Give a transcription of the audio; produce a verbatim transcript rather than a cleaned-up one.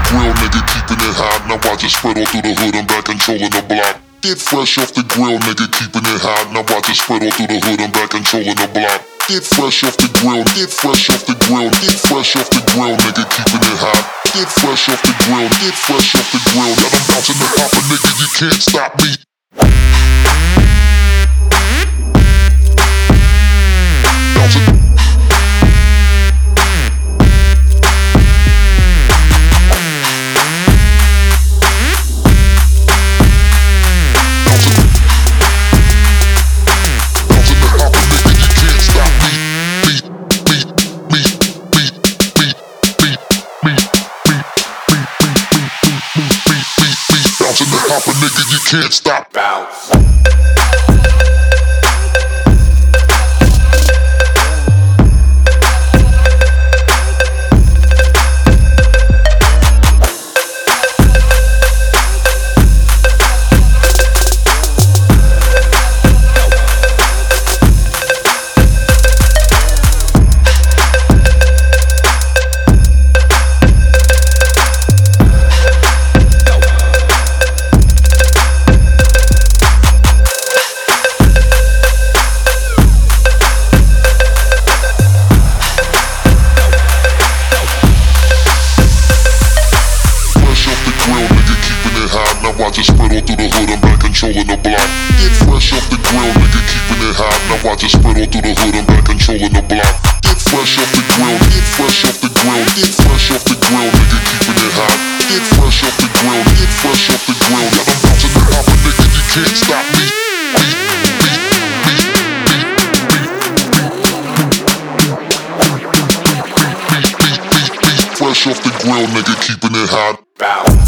grill, nigga, keeping it hot. Now watch it spread all through the hood, I'm back controlling the block. Get fresh off the grill, nigga, keeping it hot. Now watch it spread all through the hood, I'm back controlling the block. Get fresh off the grill, get fresh off the grill, get fresh off the grill, nigga, keeping it hot. Get fresh off the grill, get fresh off the grill. Now I'm bouncing the hopper, nigga, you can't stop me. Bouncing. Hopper, nigga, you can't stop. Bounce. Watch it spread all through the hood, I'm back controlling the block. Get fresh off the grill, nigga, keeping it hot. Now watch it spread all through the hood, I'm back controlling the block. Get fresh off the grill, get fresh off the grill, get fresh off the grill, nigga, keeping it hot. Get fresh off the grill, get fresh off the grill. Now I'm bouncing the hopper, nigga, you can't stop me. Fresh off the grill, nigga, keeping it hot. Bow.